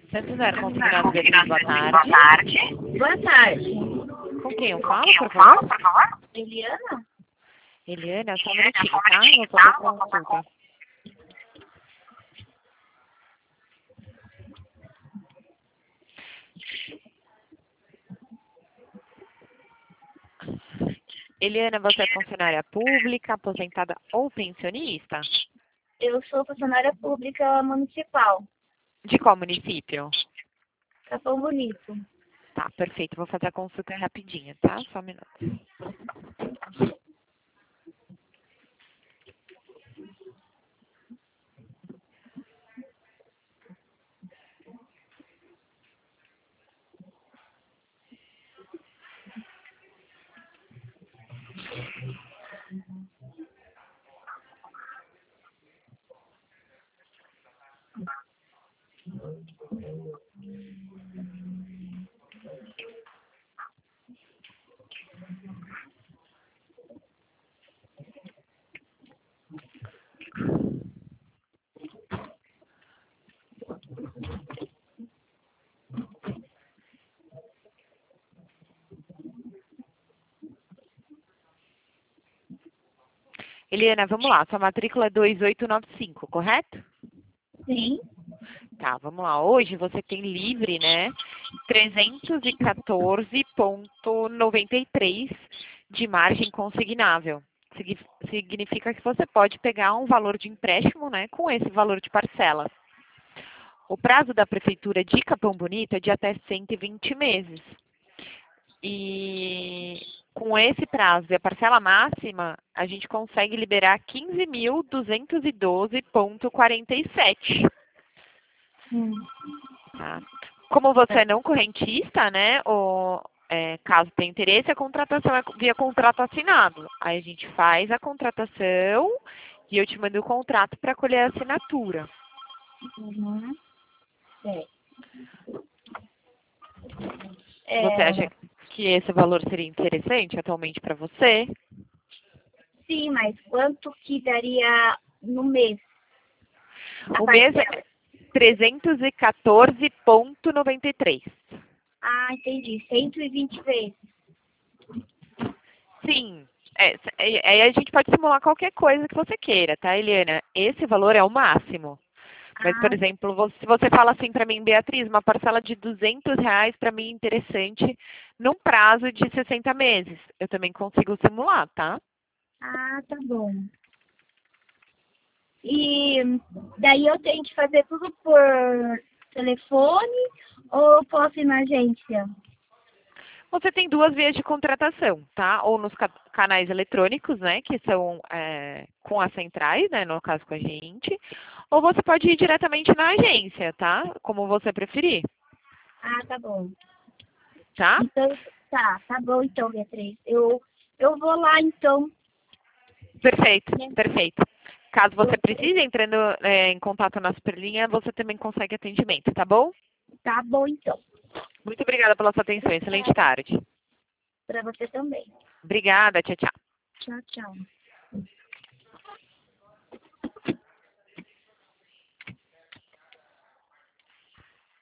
Santo Zero Consignado Beatriz, boa tarde. Boa tarde. Boa tarde. Com quem eu falo, por favor? Eliana? Eliana, só um minutinho, tá? Vou fazer consulta. Eliana, você é funcionária pública, aposentada ou pensionista? Eu sou funcionária pública municipal. De qual município? Capão Bonito. Tá, perfeito. Vou fazer a consulta rapidinho, tá? Só um minuto. Eliana, vamos lá. Sua matrícula é 2895, correto? Sim. Tá, vamos lá. Hoje você tem livre, né? 314,93 de margem consignável. Significa que você pode pegar um valor de empréstimo, né? Com esse valor de parcela. O prazo da Prefeitura de Capão Bonito é de até 120 meses. E com esse prazo e a parcela máxima, a gente consegue liberar 15.212,47. Tá? Como você é não correntista, né? Caso tenha interesse, a contratação é via contrato assinado. Aí a gente faz a contratação e eu te mando o contrato para colher a assinatura. Uhum. Você acha que esse valor seria interessante atualmente para você? Sim, mas quanto que daria no mês? O mês é 314,93. Ah, entendi. 120 vezes. Sim. Aí a gente pode simular qualquer coisa que você queira, tá, Eliana? Esse valor é o máximo. Mas, por exemplo, se você fala assim para mim, Beatriz, uma parcela de R$ 200 para mim é interessante num prazo de 60 meses. Eu também consigo simular, tá? Ah, tá bom. E daí eu tenho que fazer tudo por telefone ou posso ir na agência? Você tem duas vias de contratação, tá? Ou nos canais eletrônicos, né? Que são com as centrais, né? No caso com a gente. Ou você pode ir diretamente na agência, tá? Como você preferir, Ah, tá bom. tá? Então, tá bom então, Beatriz. Eu vou lá então. Perfeito, perfeito. Caso você precise, entrando em contato na Superlinha, você também consegue atendimento, tá bom? Tá bom então. Muito obrigada pela sua atenção. Excelente tarde. Para você também. Obrigada. Tchau, tchau. Tchau, tchau.